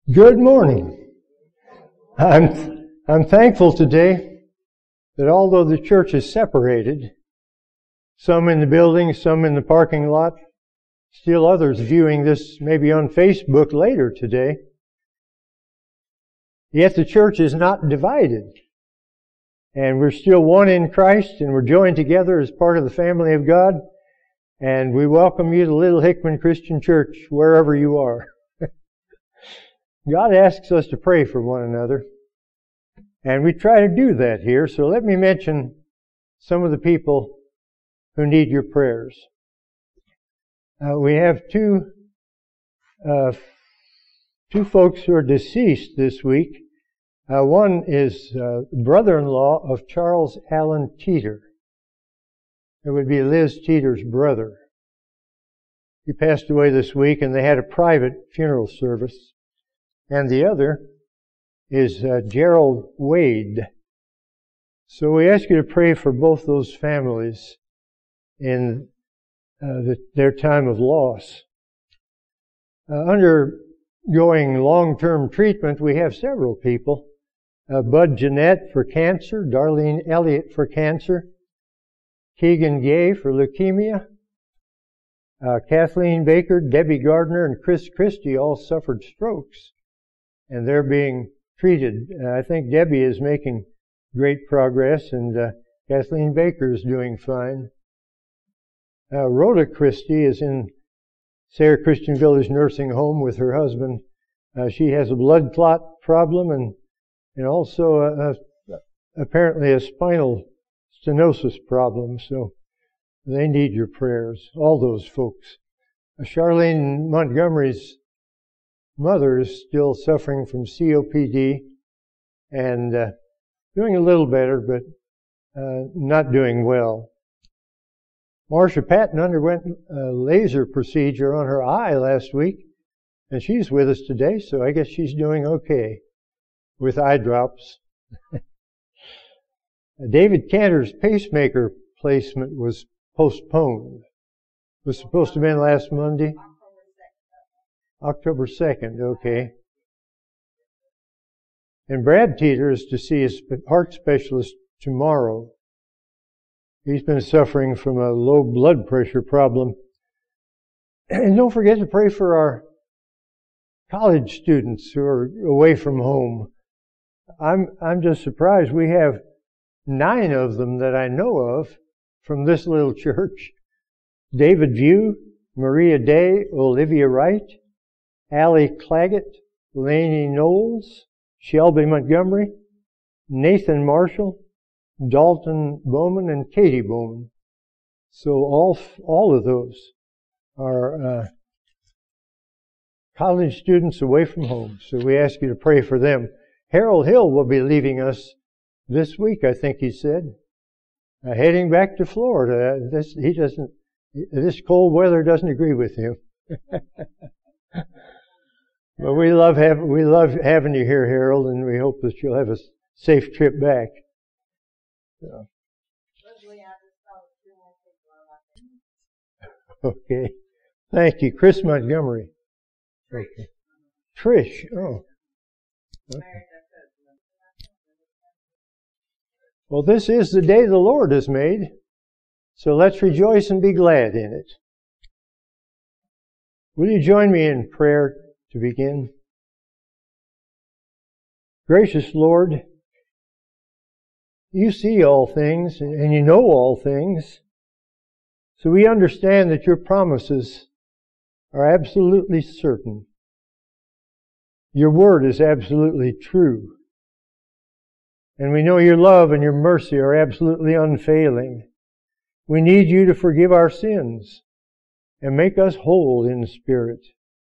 Good morning. I'm thankful today that although the church is separated, some in the building, some in the parking lot, still others viewing this maybe on Facebook later today, yet the church is not divided. And we're still one in Christ, and we're joined together as part of the family of God. And we welcome you to Little Hickman Christian Church, wherever you are. God asks us to pray for one another, and we try to do that here. So let me mention some of the people who need your prayers. We have two folks who are deceased this week. One is brother-in-law of Charles Allen Teeter. It would be Liz Teeter's brother. He passed away this week, and they had a private funeral service. And the other is Gerald Wade. So we ask you to pray for both those families in their time of loss. Undergoing long-term treatment, we have several people. Bud Jeanette for cancer, Darlene Elliott for cancer, Keegan Gay for leukemia, Kathleen Baker, Debbie Gardner, and Chris Christie all suffered strokes, and they're being treated. I think Debbie is making great progress, and Kathleen Baker is doing fine. Rhoda Christie is in Sarah Christian Village Nursing Home with her husband. She has a blood clot problem and also apparently a spinal stenosis problem, so they need your prayers, all those folks. Charlene Montgomery's mother is still suffering from COPD and doing a little better, but not doing well. Marcia Patton underwent a laser procedure on her eye last week, and she's with us today, so I guess she's doing okay with eye drops. David Cantor's pacemaker placement was postponed. It was supposed to have been last Monday. October 2nd, okay. And Brad Teeter is to see his heart specialist tomorrow. He's been suffering from a low blood pressure problem. And don't forget to pray for our college students who are away from home. I'm just surprised. We have 9 of them that I know of from this little church. David View, Maria Day, Olivia Wright, Allie Claggett, Laney Knowles, Shelby Montgomery, Nathan Marshall, Dalton Bowman, and Katie Bowman. So all of those are college students away from home. So we ask you to pray for them. Harold Hill will be leaving us this week, I think he said, heading back to Florida. This cold weather doesn't agree with him. But we love having you here, Harold, and we hope that you'll have a safe trip back. So. Okay. Thank you. Chris Montgomery. Okay. Trish. Oh. Okay. Well, this is the day the Lord has made, so let's rejoice and be glad in it. Will you join me in prayer to begin? Gracious Lord, you see all things and you know all things, so we understand that your promises are absolutely certain. Your word is absolutely true. And we know your love and your mercy are absolutely unfailing. We need you to forgive our sins and make us whole in spirit.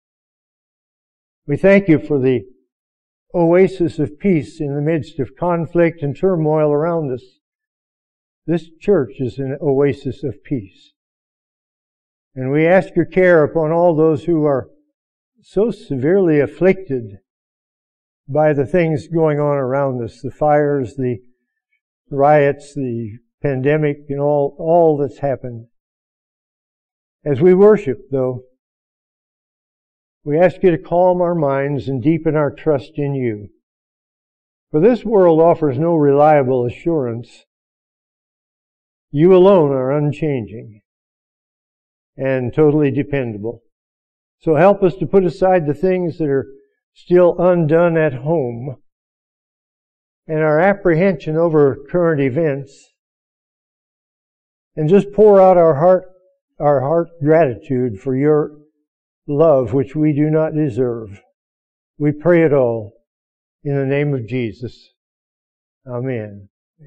We thank you for the oasis of peace in the midst of conflict and turmoil around us. This church is an oasis of peace. And we ask your care upon all those who are so severely afflicted by the things going on around us, the fires, the riots, the pandemic, and all that's happened. As we worship, though, We ask you to calm our minds and deepen our trust in you. For this world offers no reliable assurance. You alone are unchanging and totally dependable. So help us to put aside the things that are still undone at home and our apprehension over current events, and just pour out our heart gratitude for your love which we do not deserve. We pray it all in the name of Jesus. Amen.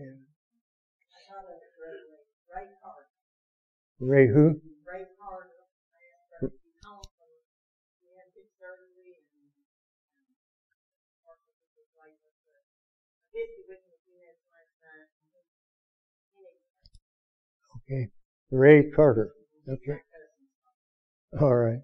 Ray who? Ray Carter. Okay. Ray Carter. Okay. All right.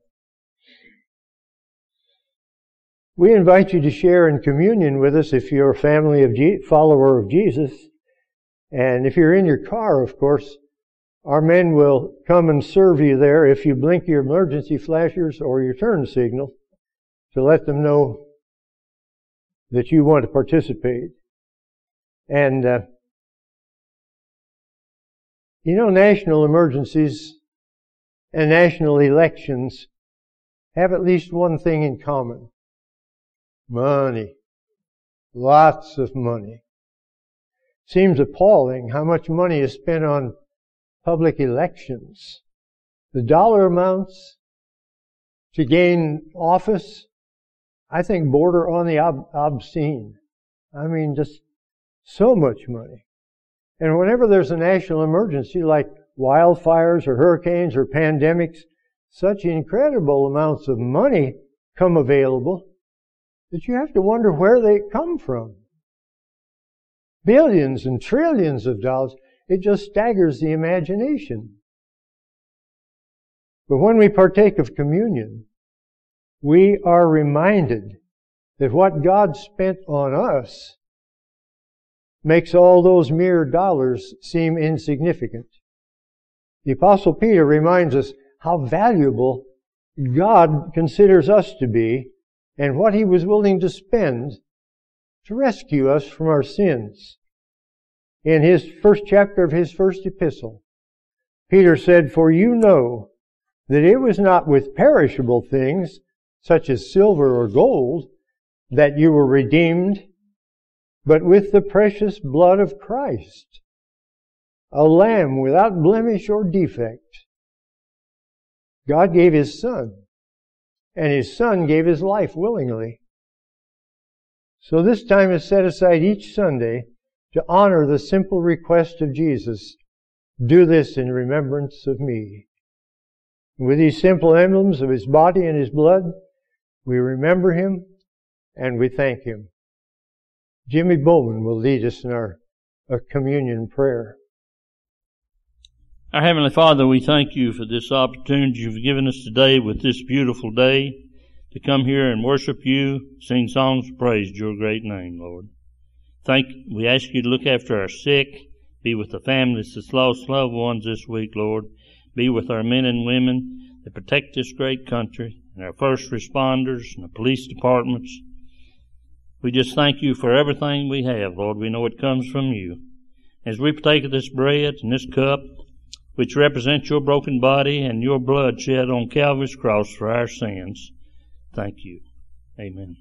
We invite you to share in communion with us if you're a follower of Jesus. And if you're in your car, of course, our men will come and serve you there if you blink your emergency flashers or your turn signal to let them know that you want to participate. And, national emergencies and national elections have at least one thing in common. Money. Lots of money. Seems appalling how much money is spent on public elections. The dollar amounts to gain office, I think, border on the obscene. I mean, just so much money. And whenever there's a national emergency like wildfires or hurricanes or pandemics, such incredible amounts of money come available that you have to wonder where they come from. Billions and trillions of dollars. It just staggers the imagination. But when we partake of communion, we are reminded that what God spent on us makes all those mere dollars seem insignificant. The Apostle Peter reminds us how valuable God considers us to be and what He was willing to spend to rescue us from our sins. In his first chapter of his first epistle, Peter said, "For you know that it was not with perishable things, such as silver or gold, that you were redeemed, but with the precious blood of Christ, a lamb without blemish or defect." God gave His Son, and His Son gave His life willingly. So this time is set aside each Sunday to honor the simple request of Jesus, "Do this in remembrance of me." With these simple emblems of His body and His blood, we remember Him and we thank Him. Jimmy Bowman will lead us in our communion prayer. Our Heavenly Father, we thank You for this opportunity You've given us today with this beautiful day to come here and worship You, sing songs of praise to Your great name, Lord. We ask You to look after our sick, be with the families that's lost loved ones this week, Lord. Be with our men and women that protect this great country, and our first responders and the police departments. We just thank You for everything we have, Lord. We know it comes from You. As we partake of this bread and this cup, which represents Your broken body and Your blood shed on Calvary's cross for our sins, thank You. Amen.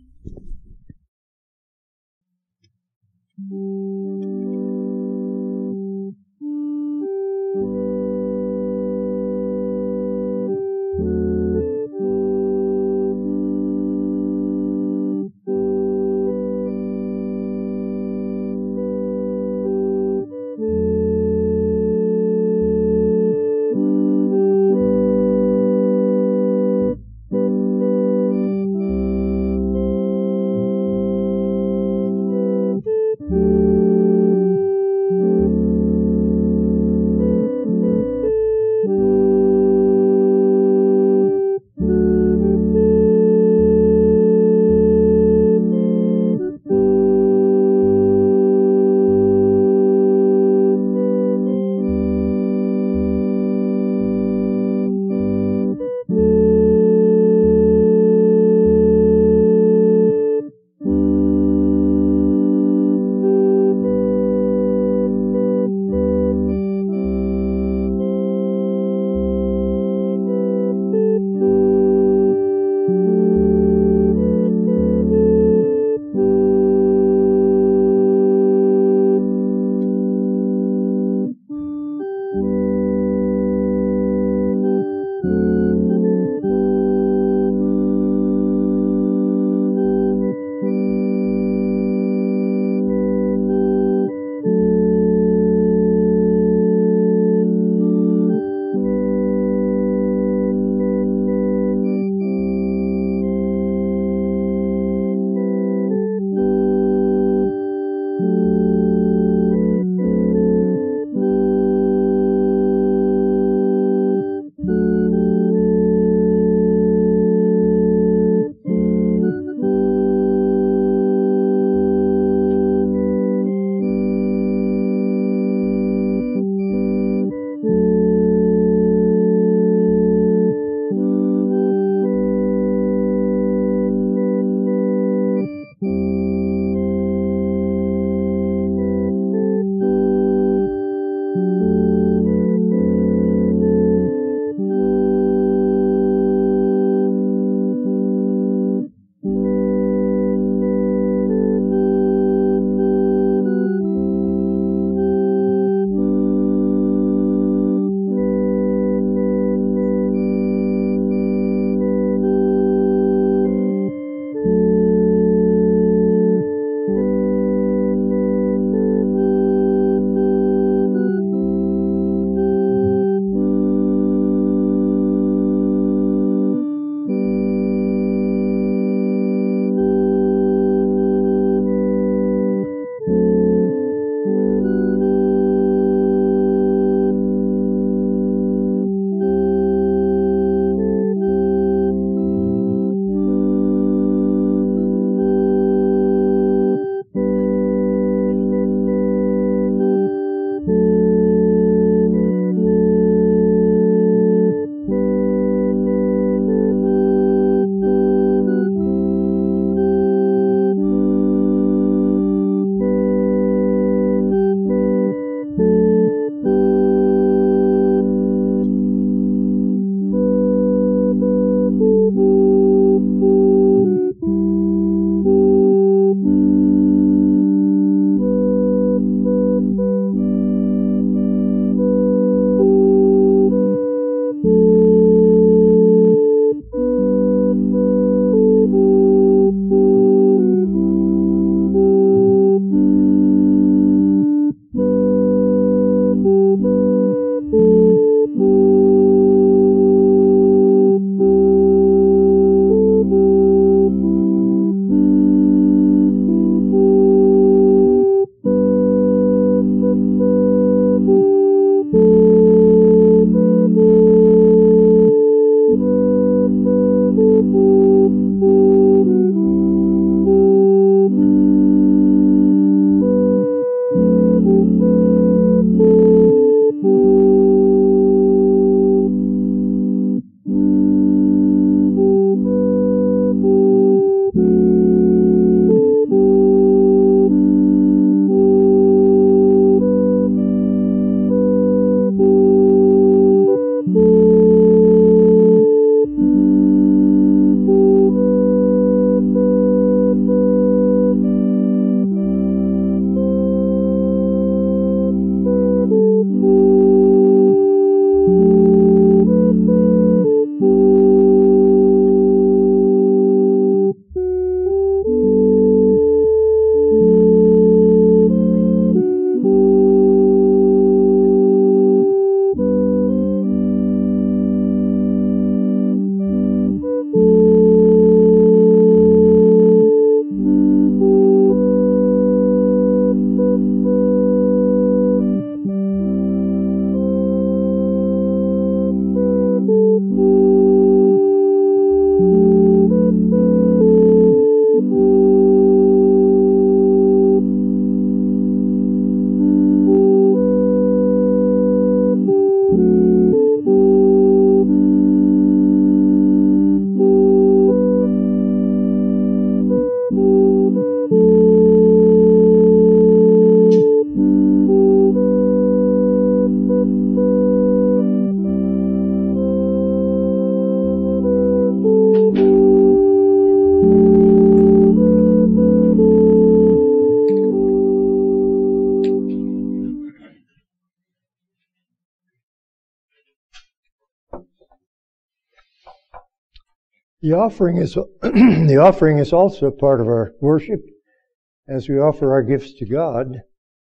The offering is the offering is also part of our worship as we offer our gifts to God.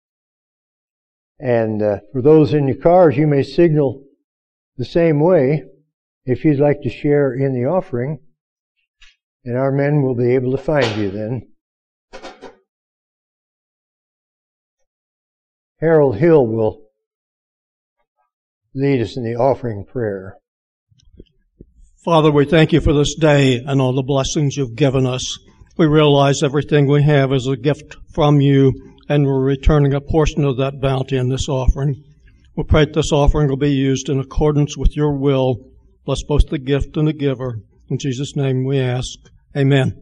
And for those in your cars, you may signal the same way if you'd like to share in the offering, and our men will be able to find you then. Harold Hill will lead us in the offering prayer. Father, we thank you for this day and all the blessings you've given us. We realize everything we have is a gift from you, and we're returning a portion of that bounty in this offering. We pray that this offering will be used in accordance with your will. Bless both the gift and the giver. In Jesus' name we ask. Amen.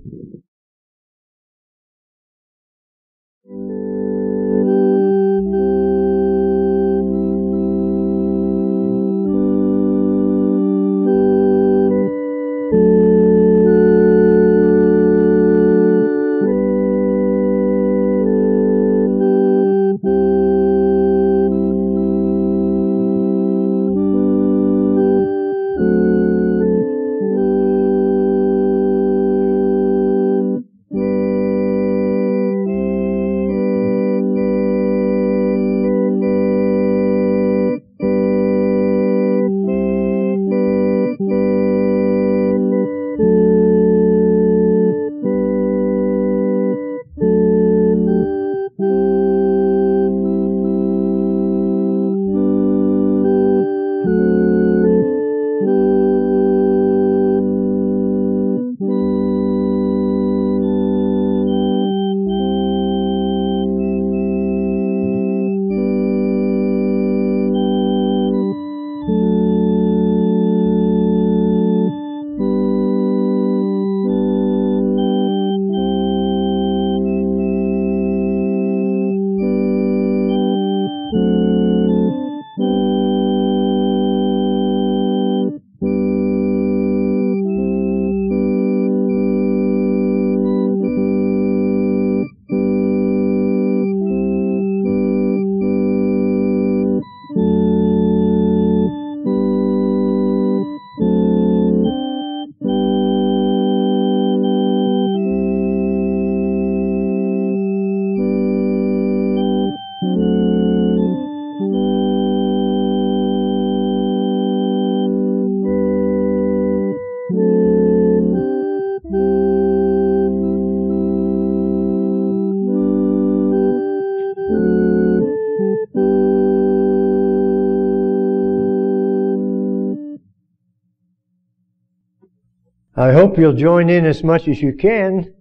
I hope you'll join in as much as you can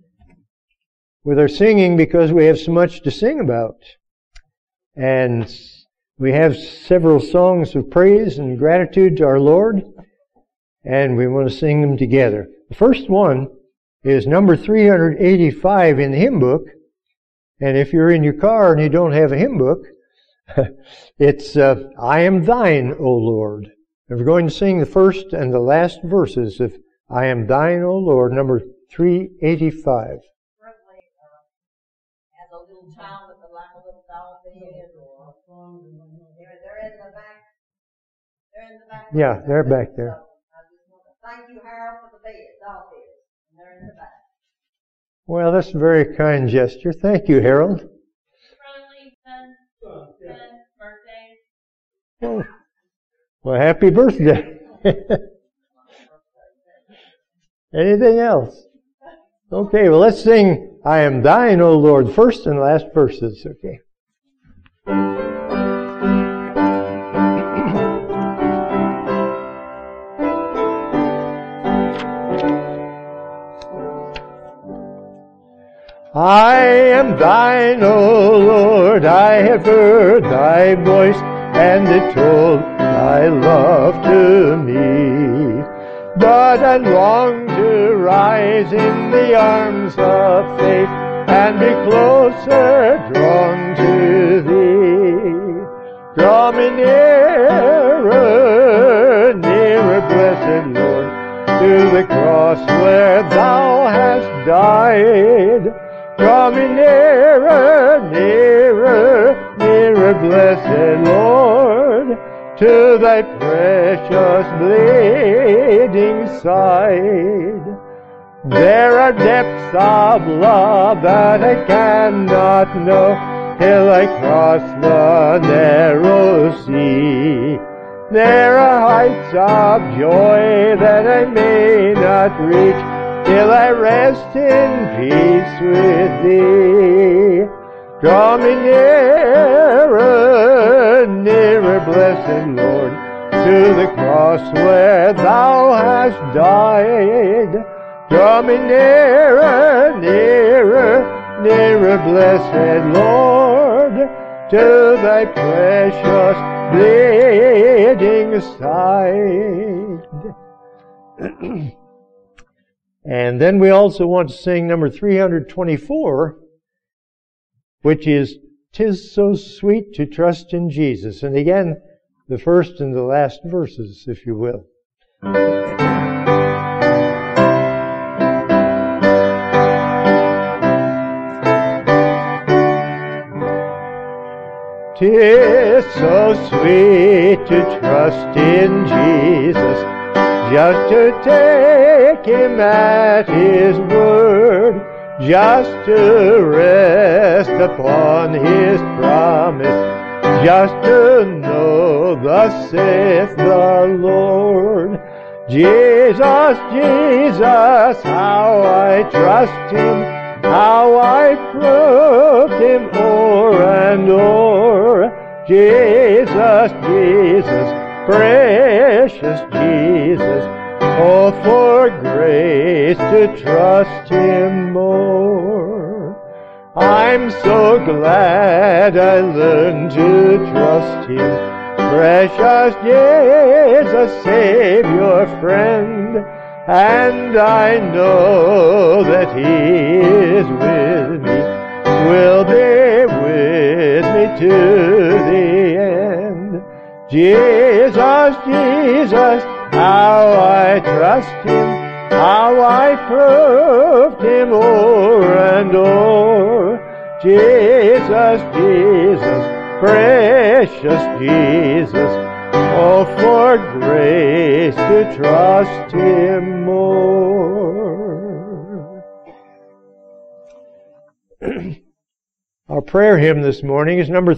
with our singing, because we have so much to sing about. And we have several songs of praise and gratitude to our Lord, and we want to sing them together. The first one is number 385 in the hymn book. And if you're in your car and you don't have a hymn book, it's I Am Thine, O Lord. And we're going to sing the first and the last verses of I Am Thine, O Lord, number 385. Certainly, as a little child at the like a little doll bed, or they're in the back. They're in the back. Yeah, they're back there. So I just want to thank you, Harold, for the bed, doll bed. And they're in the back. Well, that's a very kind gesture. Thank you, Harold. Riley, son, birthday. Oh, well, happy birthday. Anything else? Okay, well, let's sing I Am Thine, O Lord, first and last verses, okay? I am thine, O Lord, I have heard thy voice, and it told thy love to me. But I long to rise in the arms of faith, and be closer drawn to thee. Draw me nearer, nearer, blessed Lord, to the cross where thou hast died. Draw me nearer, nearer, nearer, blessed Lord, to thy precious bleeding side. There are depths of love that I cannot know till I cross the narrow sea. There are heights of joy that I may not reach till I rest in peace with Thee. Draw me nearer, nearer, blessed Lord, to the cross where Thou hast died. Draw me nearer, nearer, nearer, blessed Lord, to Thy precious bleeding side. And then we also want to sing number 324, which is, "'Tis so sweet to trust in Jesus." And again, the first and the last verses, if you will. "'Tis so sweet to trust in Jesus, just to take Him at His word, just to rest upon His promise, just to know thus saith the Lord. Jesus, Jesus, how I trust Him, how I proved Him o'er and o'er. Jesus, Jesus, precious Jesus, oh, for grace to trust Him more. I'm so glad I learned to trust Him, precious Jesus, Savior, friend, and I know that He is with me, will be with me to the end. Jesus, Jesus, how I trust Him, how I proved Him o'er and o'er. Jesus, Jesus, precious Jesus, oh, for grace to trust Him more. Our prayer hymn this morning is number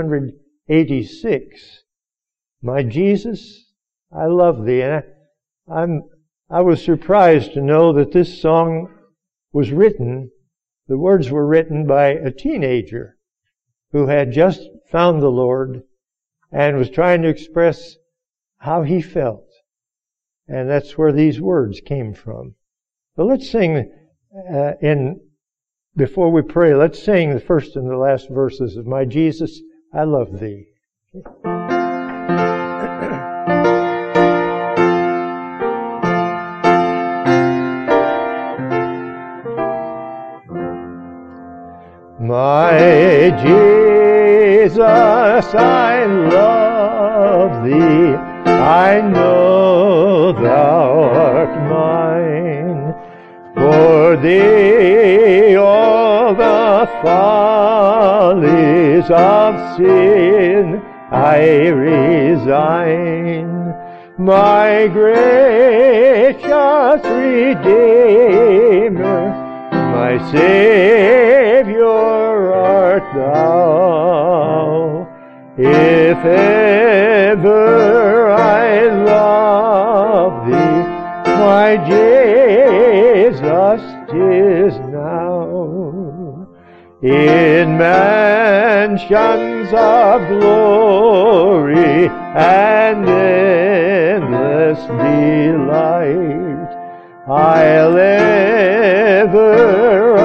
386. My Jesus, I love Thee. And I was surprised to know that this song was written, the words were written by a teenager who had just found the Lord and was trying to express how he felt. And that's where these words came from. So let's sing before we pray, let's sing the first and the last verses of My Jesus, I Love Thee. My Jesus, I love Thee, I know Thou art mine. For Thee all the follies of sin I resign. My gracious Redeemer, my Savior art Thou. If ever I love Thee, my Jesus, 'tis now. In mansions of glory and endless delight, I'll ever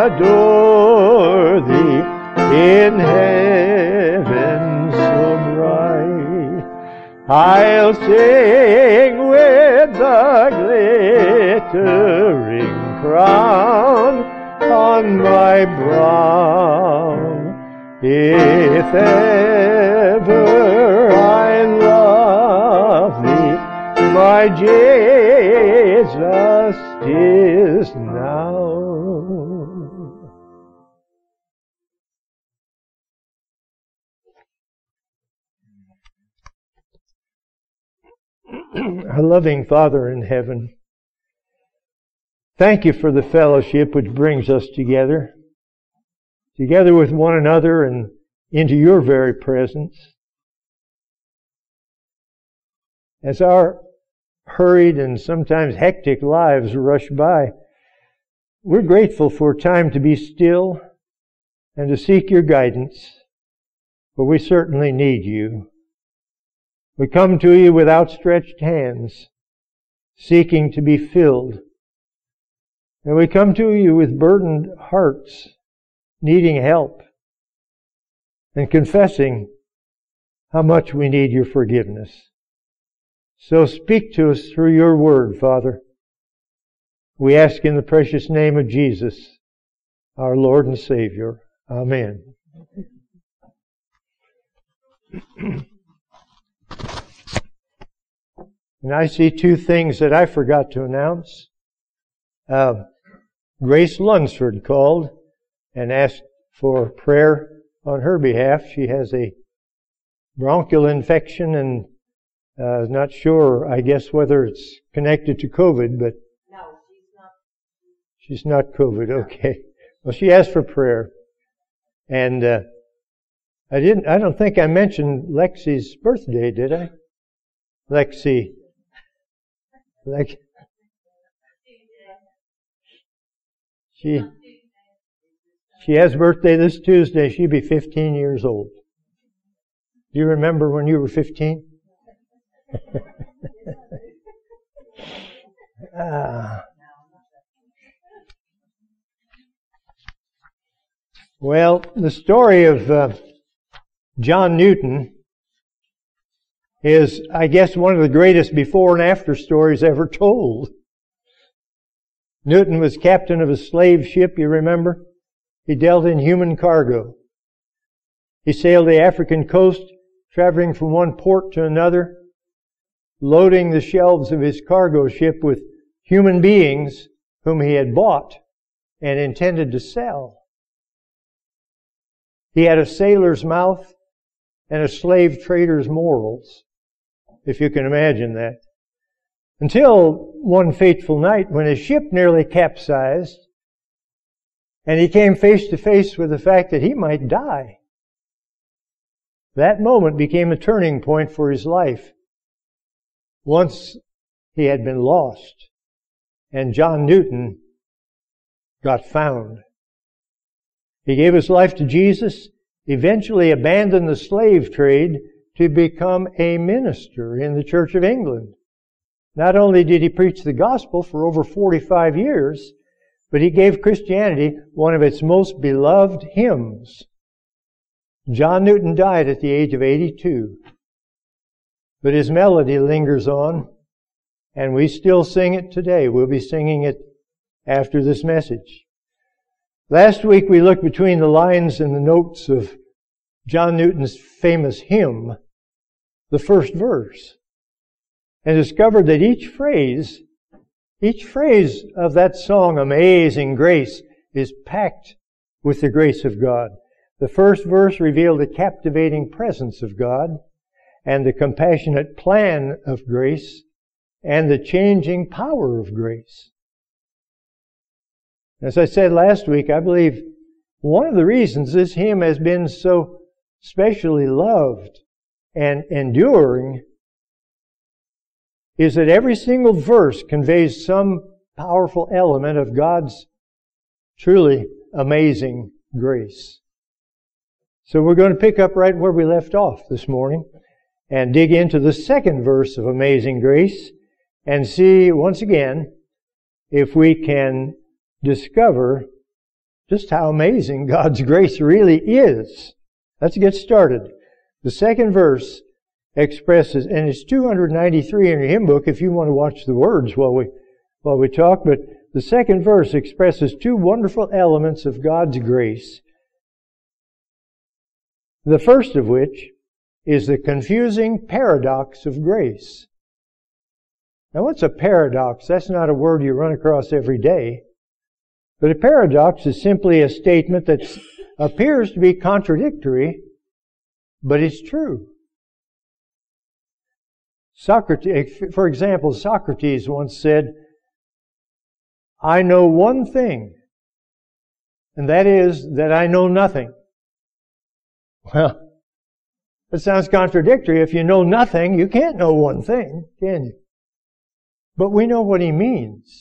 adore Thee in heaven so bright. I'll sing with the glittering crown on my brow. If ever I love Thee, my Jesus, 'tis now. Our loving Father in heaven, Thank you for the fellowship which brings us together with one another and into your very presence. As our hurried and sometimes hectic lives rush by, we're grateful for time to be still and to seek your guidance, for we certainly need you. We come to you with outstretched hands, seeking to be filled. And we come to you with burdened hearts, needing help, and confessing how much we need your forgiveness. So speak to us through your word, Father. We ask in the precious name of Jesus, our Lord and Savior. Amen. And I see two things that I forgot to announce. Grace Lunsford called and asked for prayer on her behalf. She has a bronchial infection and not sure, I guess, whether it's connected to COVID, but No, she's not. she's not COVID. Okay. Well, she asked for prayer. And I don't think I mentioned Lexi's birthday, did I? Lexi. She has birthday this Tuesday. She'll be 15 years old. Do you remember when you were 15? Well, the story of John Newton is, I guess, one of the greatest before and after stories ever told. Newton was captain of a slave ship, you remember? He dealt in human cargo. He sailed the African coast, traveling from one port to another, loading the shelves of his cargo ship with human beings whom he had bought and intended to sell. He had a sailor's mouth and a slave trader's morals, if you can imagine that. Until one fateful night when his ship nearly capsized and he came face to face with the fact that he might die. That moment became a turning point for his life. Once he had been lost, and John Newton got found. He gave his life to Jesus, eventually abandoned the slave trade to become a minister in the Church of England. Not only did he preach the gospel for over 45 years, but he gave Christianity one of its most beloved hymns. John Newton died at the age of 82. But his melody lingers on, and we still sing it today. We'll be singing it after this message. Last week we looked between the lines and the notes of John Newton's famous hymn, the first verse, and discovered that each phrase of that song, Amazing Grace, is packed with the grace of God. The first verse revealed the captivating presence of God and the compassionate plan of grace and the changing power of grace. As I said last week, I believe one of the reasons this hymn has been so specially loved and enduring is that every single verse conveys some powerful element of God's truly amazing grace. So we're going to pick up right where we left off this morning and dig into the second verse of Amazing Grace and see once again if we can discover just how amazing God's grace really is. Let's get started. The second verse expresses, and it's 293 in your hymn book if you want to watch the words while we talk, but the second verse expresses two wonderful elements of God's grace. The first of which is the confusing paradox of grace. Now, what's a paradox? That's not a word you run across every day. But a paradox is simply a statement that appears to be contradictory, but it's true. Socrates, for example, Socrates once said, I know one thing, and that is that I know nothing. Well, that sounds contradictory. If you know nothing, you can't know one thing, can you? But we know what he means.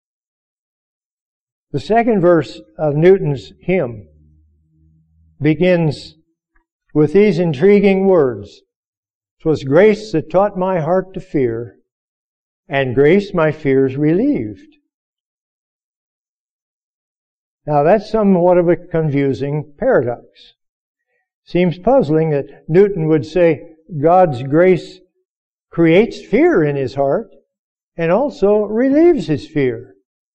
The second verse of Newton's hymn begins with these intriguing words. "'Twas grace that taught my heart to fear, and grace my fears relieved." Now that's somewhat of a confusing paradox. Seems puzzling that Newton would say God's grace creates fear in his heart and also relieves his fear.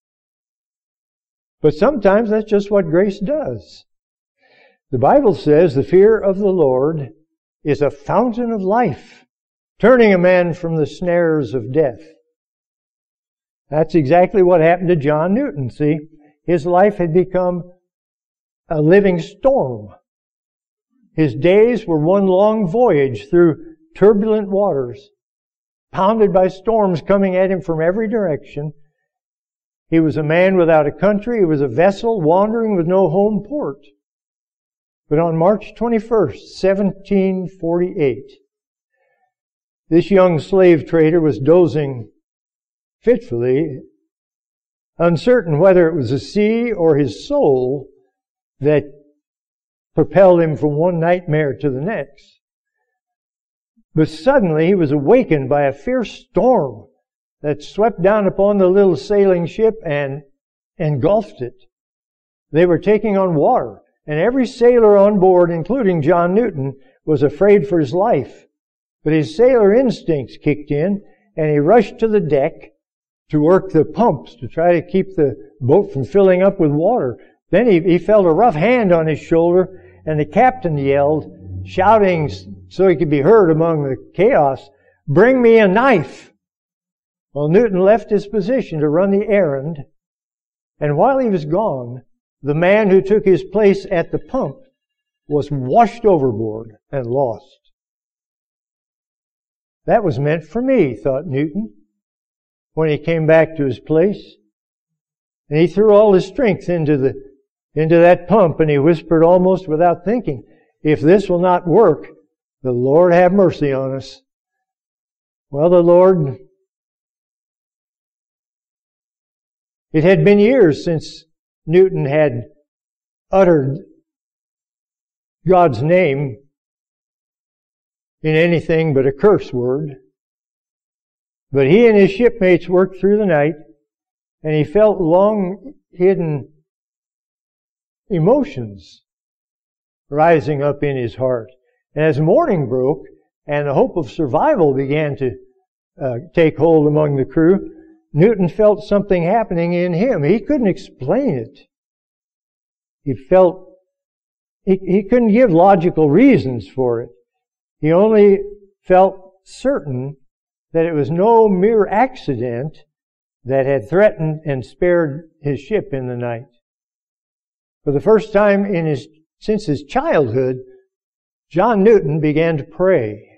But sometimes that's just what grace does. The Bible says the fear of the Lord is a fountain of life, turning a man from the snares of death. That's exactly what happened to John Newton, see? His life had become a living storm. His days were one long voyage through turbulent waters, pounded by storms coming at him from every direction. He was a man without a country. He was a vessel wandering with no home port. But on March 21st, 1748, this young slave trader was dozing fitfully, uncertain whether it was the sea or his soul that propelled him from one nightmare to the next. But suddenly he was awakened by a fierce storm that swept down upon the little sailing ship and engulfed it. They were taking on water, and every sailor on board, including John Newton, was afraid for his life. But his sailor instincts kicked in, and he rushed to the deck to work the pumps to try to keep the boat from filling up with water. Then he felt a rough hand on his shoulder, and the captain yelled, shouting so he could be heard among the chaos, "Bring me a knife!" Well, Newton left his position to run the errand, and while he was gone, the man who took his place at the pump was washed overboard and lost. That was meant for me, thought Newton, when he came back to his place. And he threw all his strength into that pump, and he whispered almost without thinking, "If this will not work, the Lord have mercy on us." Well, the Lord... It had been years since Newton had uttered God's name in anything but a curse word. But he and his shipmates worked through the night, and he felt long-hidden emotions rising up in his heart. And as morning broke and the hope of survival began to take hold among the crew, Newton felt something happening in him. He couldn't explain it. He couldn't give logical reasons for it. He only felt certain that it was no mere accident that had threatened and spared his ship in the night. For the first time since his childhood, John Newton began to pray.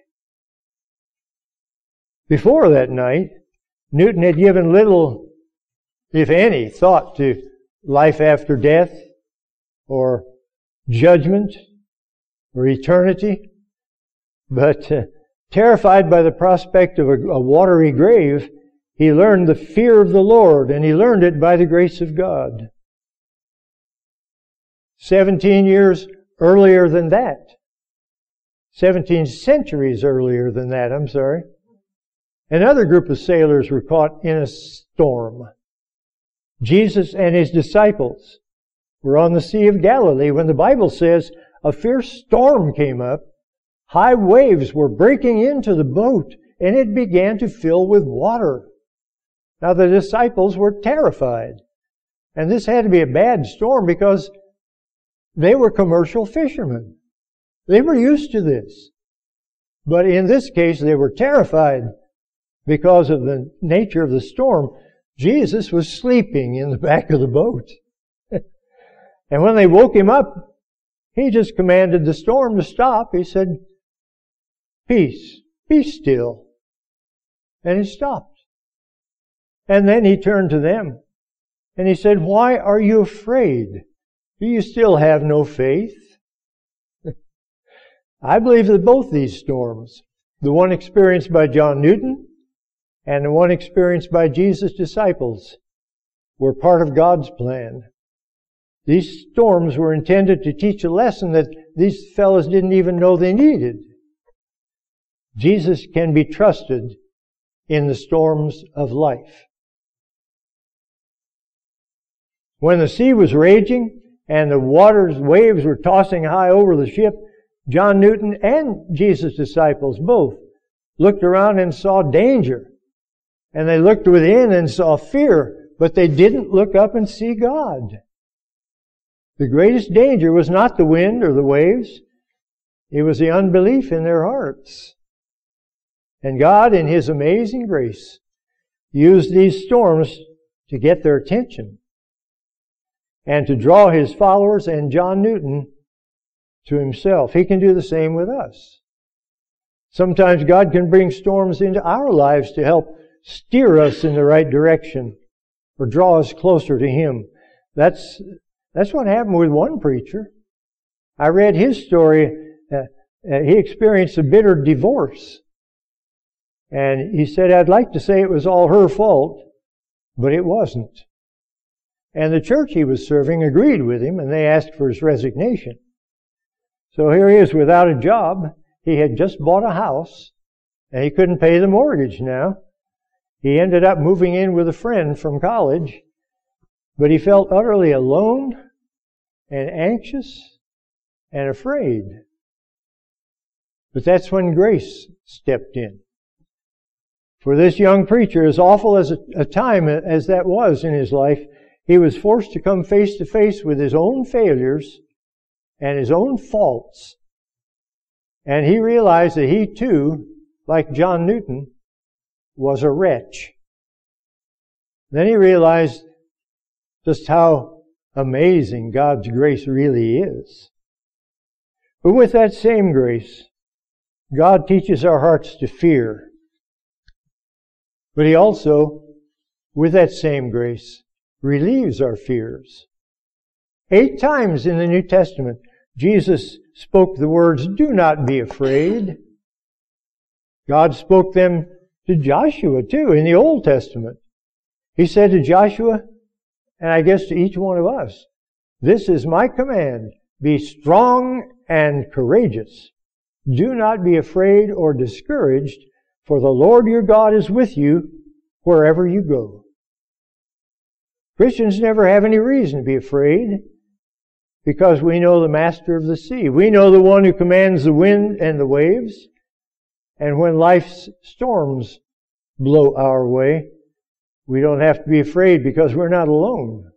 Before that night, Newton had given little, if any, thought to life after death, or judgment, or eternity. But terrified by the prospect of a watery grave, he learned the fear of the Lord, and he learned it by the grace of God. 17 years earlier than that, 17 centuries earlier than that, another group of sailors were caught in a storm. Jesus and his disciples were on the Sea of Galilee when the Bible says a fierce storm came up. High waves were breaking into the boat, and it began to fill with water. Now the disciples were terrified. And this had to be a bad storm because they were commercial fishermen. They were used to this. But in this case, they were terrified because of the nature of the storm. Jesus was sleeping in the back of the boat. And when they woke him up, he just commanded the storm to stop. He said, "Peace, be still." And it stopped. And then he turned to them And he said, "Why are you afraid? Do you still have no faith?" I believe that both these storms, the one experienced by John Newton and the one experienced by Jesus' disciples, were part of God's plan. These storms were intended to teach a lesson that these fellows didn't even know they needed. Jesus can be trusted in the storms of life. When the sea was raging and the waves were tossing high over the ship, John Newton and Jesus' disciples both looked around and saw danger. And they looked within and saw fear, but they didn't look up and see God. The greatest danger was not the wind or the waves. It was the unbelief in their hearts. And God, in His amazing grace, used these storms to get their attention and to draw His followers and John Newton to Himself. He can do the same with us. Sometimes God can bring storms into our lives to help steer us in the right direction or draw us closer to Him. That's what happened with one preacher. I read his story. He experienced a bitter divorce. And he said, "I'd like to say it was all her fault, but it wasn't." And the church he was serving agreed with him, and they asked for his resignation. So here he is without a job. He had just bought a house, and he couldn't pay the mortgage now. He ended up moving in with a friend from college, but he felt utterly alone and anxious and afraid. But that's when grace stepped in. For this young preacher, as awful as a time as that was in his life, he was forced to come face to face with his own failures and his own faults. And he realized that he too, like John Newton, was a wretch. Then he realized just how amazing God's grace really is. But with that same grace, God teaches our hearts to fear. But He also, with that same grace, relieves our fears. 8 times in the New Testament, Jesus spoke the words, "Do not be afraid." God spoke them to Joshua too in the Old Testament. He said to Joshua, and I guess to each one of us, "This is my command. Be strong and courageous. Do not be afraid or discouraged, for the Lord your God is with you wherever you go." Christians never have any reason to be afraid because we know the master of the sea. We know the one who commands the wind and the waves. And when life's storms blow our way, we don't have to be afraid because we're not alone.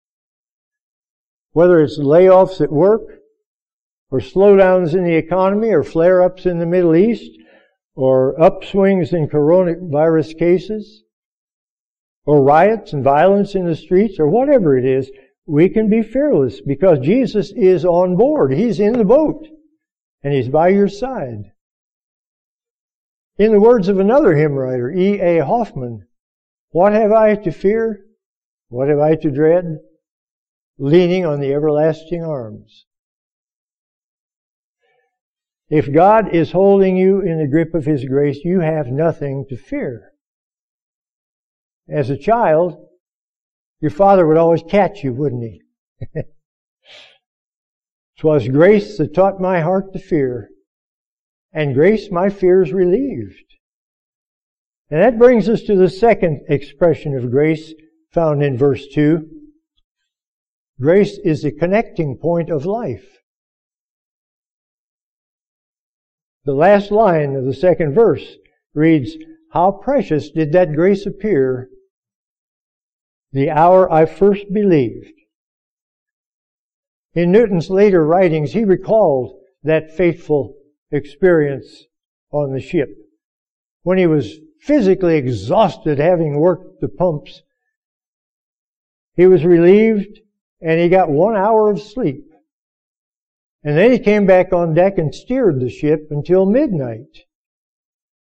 Whether it's layoffs at work, or slowdowns in the economy, or flare-ups in the Middle East, or upswings in coronavirus cases, or riots and violence in the streets, or whatever it is, we can be fearless because Jesus is on board. He's in the boat, and He's by your side. In the words of another hymn writer, E.A. Hoffman, "What have I to fear? What have I to dread? Leaning on the everlasting arms." If God is holding you in the grip of His grace, you have nothing to fear. As a child, your father would always catch you, wouldn't he? "'Twas grace that taught my heart to fear, and grace my fears relieved." And that brings us to the second expression of grace found in verse 2. Grace is the connecting point of life. The last line of the second verse reads, "How precious did that grace appear the hour I first believed." In Newton's later writings, he recalled that fateful experience on the ship when he was physically exhausted having worked the pumps. He was relieved and he got 1 hour of sleep. And then he came back on deck and steered the ship until midnight.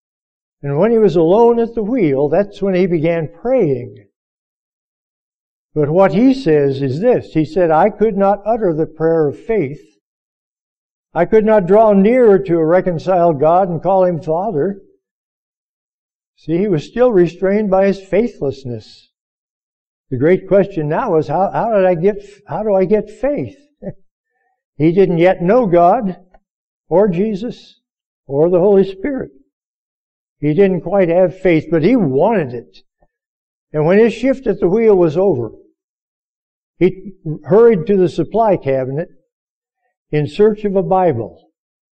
And when he was alone at the wheel, that's when he began praying. But what he says is this. He said, I could not utter the prayer of faith. I could not draw nearer to a reconciled God and call Him Father. See, he was still restrained by his faithlessness. The great question now is, how do I get faith? He didn't yet know God, or Jesus, or the Holy Spirit. He didn't quite have faith, but he wanted it. And when his shift at the wheel was over, he hurried to the supply cabinet in search of a Bible.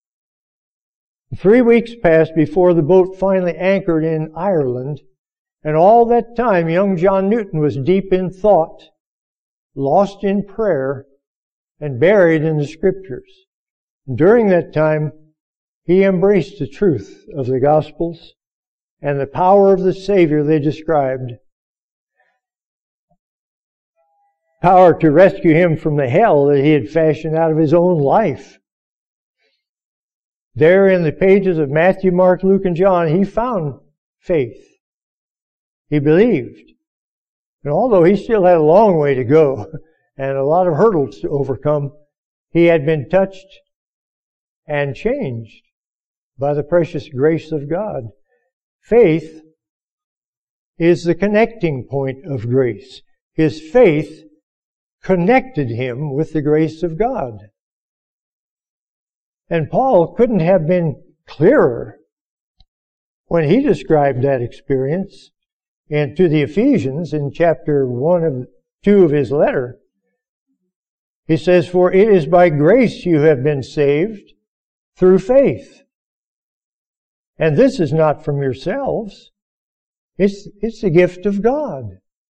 3 weeks passed before the boat finally anchored in Ireland, and all that time young John Newton was deep in thought, lost in prayer, and buried in the Scriptures. During that time, he embraced the truth of the Gospels and the power of the Savior they described. Power to rescue him from the hell that he had fashioned out of his own life. There in the pages of Matthew, Mark, Luke, and John, he found faith. He believed. And although he still had a long way to go and a lot of hurdles to overcome, he had been touched and changed by the precious grace of God. Faith is the connecting point of grace. His faith connected him with the grace of God. And Paul couldn't have been clearer when he described that experience and to the Ephesians in chapter 2 of his letter. He says, for it is by grace you have been saved through faith. And this is not from yourselves. It's the gift of God.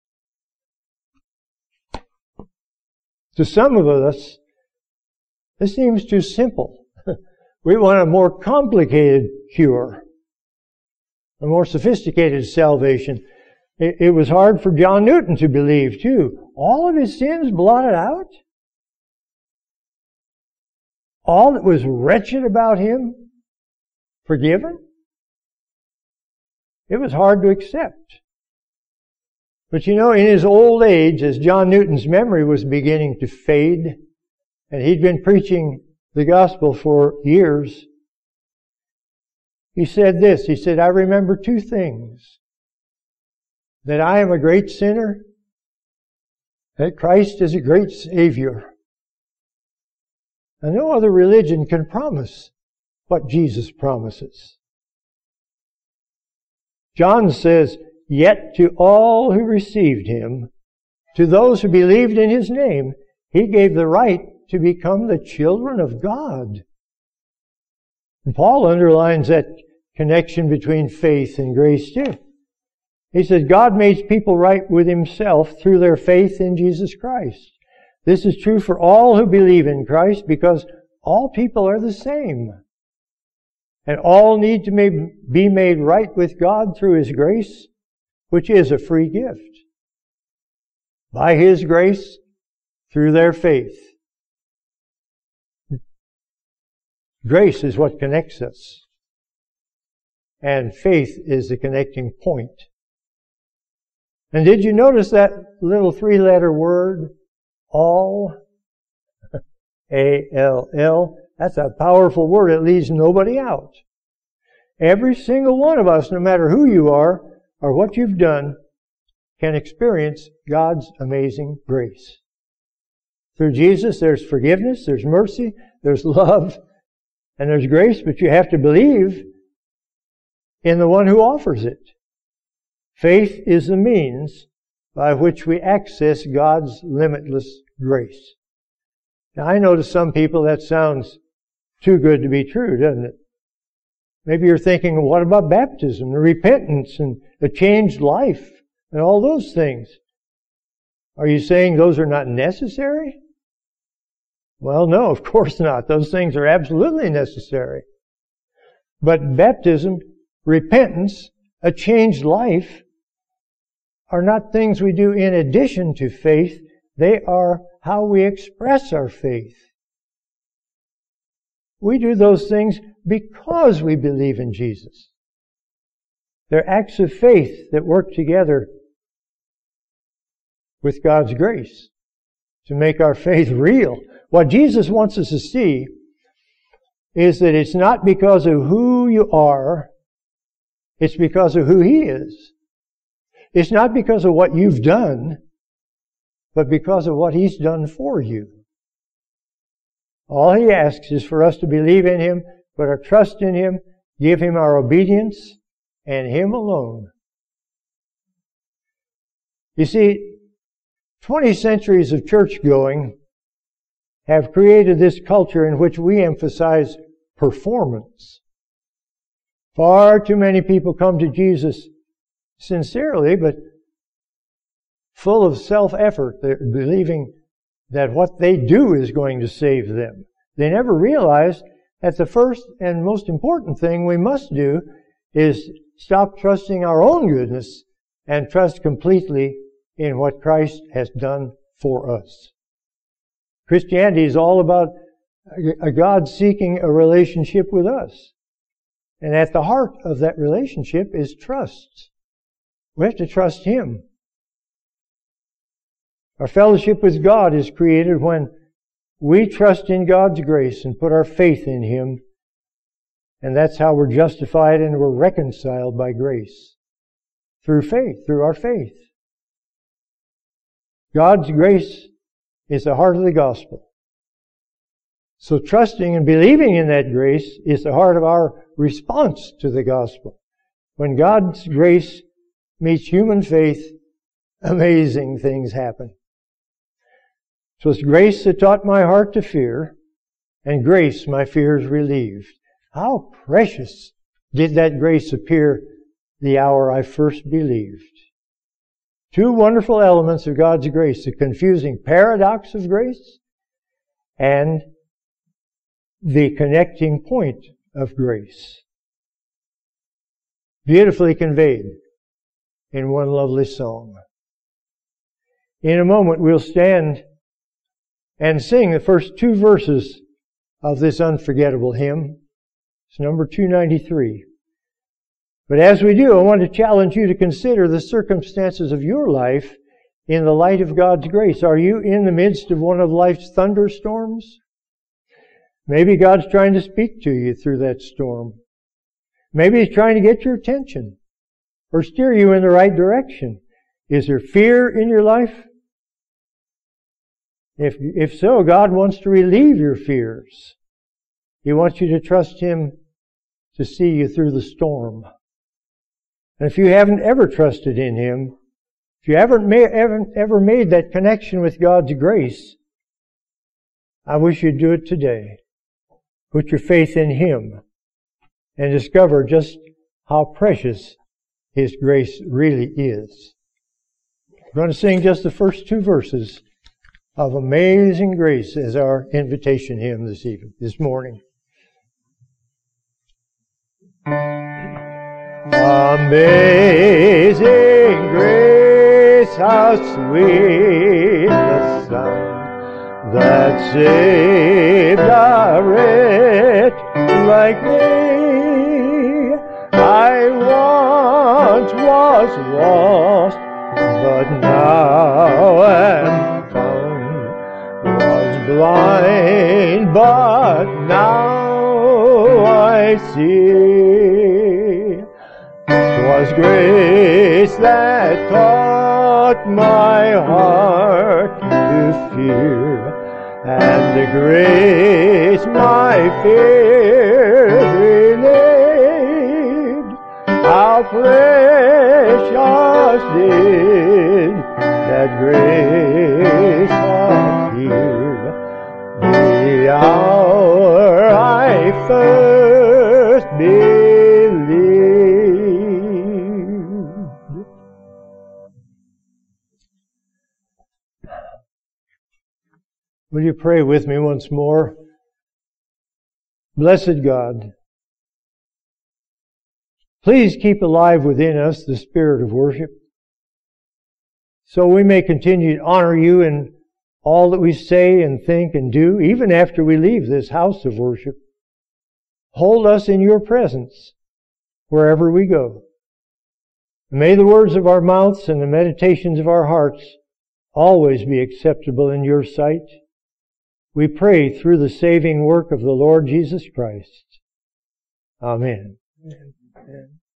To some of us, this seems too simple. We want a more complicated cure, a more sophisticated salvation. It was hard for John Newton to believe, too. All of his sins blotted out? All that was wretched about him forgiven? It was hard to accept. But you know, in his old age, as John Newton's memory was beginning to fade, and he'd been preaching the gospel for years, he said this. He said, I remember two things. That I am a great sinner, that Christ is a great Savior. And no other religion can promise what Jesus promises. John says, yet to all who received Him, to those who believed in His name, He gave the right to become the children of God. And Paul underlines that connection between faith and grace too. He says, God makes people right with Himself through their faith in Jesus Christ. This is true for all who believe in Christ because all people are the same. And all need to be made right with God through His grace, which is a free gift. By His grace, through their faith. Grace is what connects us. And faith is the connecting point. And did you notice that little 3-letter word? All? A-L-L. That's a powerful word. It leaves nobody out. Every single one of us, no matter who you are or what you've done, can experience God's amazing grace. Through Jesus, there's forgiveness, there's mercy, there's love, and there's grace, but you have to believe in the one who offers it. Faith is the means by which we access God's limitless grace. Now, I know to some people that sounds too good to be true, doesn't it? Maybe you're thinking, well, what about baptism, and repentance, and a changed life, and all those things? Are you saying those are not necessary? Well, no, of course not. Those things are absolutely necessary. But baptism, repentance, a changed life are not things we do in addition to faith. They are how we express our faith. We do those things because we believe in Jesus. They're acts of faith that work together with God's grace, to make our faith real. What Jesus wants us to see is that it's not because of who you are, it's because of who He is. It's not because of what you've done, but because of what He's done for you. All He asks is for us to believe in Him, put our trust in Him, give Him our obedience, and Him alone. You see, 20 centuries of church going have created this culture in which we emphasize performance. Far too many people come to Jesus sincerely, but full of self-effort. They're believing that what they do is going to save them. They never realize that the first and most important thing we must do is stop trusting our own goodness and trust completely in what Christ has done for us. Christianity is all about a God seeking a relationship with us. And at the heart of that relationship is trust. We have to trust Him. Our fellowship with God is created when we trust in God's grace and put our faith in Him. And that's how we're justified and we're reconciled by grace. Through faith, through our faith. God's grace is the heart of the gospel. So trusting and believing in that grace is the heart of our response to the gospel. When God's grace meets human faith, amazing things happen. So it's grace that taught my heart to fear, and grace my fears relieved. How precious did that grace appear the hour I first believed. Two wonderful elements of God's grace, the confusing paradox of grace and the connecting point of grace. Beautifully conveyed in one lovely song. In a moment we'll stand and sing the first two verses of this unforgettable hymn. It's number 293. But as we do, I want to challenge you to consider the circumstances of your life in the light of God's grace. Are you in the midst of one of life's thunderstorms? Maybe God's trying to speak to you through that storm. Maybe He's trying to get your attention or steer you in the right direction. Is there fear in your life? If so, God wants to relieve your fears. He wants you to trust Him to see you through the storm. And if you haven't ever trusted in Him, if you haven't ever made that connection with God's grace, I wish you'd do it today. Put your faith in Him and discover just how precious His grace really is. We're going to sing just the first two verses of Amazing Grace as our invitation hymn this morning. Amazing grace, how sweet the sound that saved a wretch like me. I once was lost, but now am found. Was blind, but now I see. 'Twas grace that taught my heart to fear, and the grace my fears relieved. How precious did that grace appear the hour I first believed. Will you pray with me once more? Blessed God, please keep alive within us the spirit of worship, so we may continue to honor You in all that we say and think and do, even after we leave this house of worship. Hold us in Your presence wherever we go. May the words of our mouths and the meditations of our hearts always be acceptable in your sight. We pray through the saving work of the Lord Jesus Christ. Amen. Amen.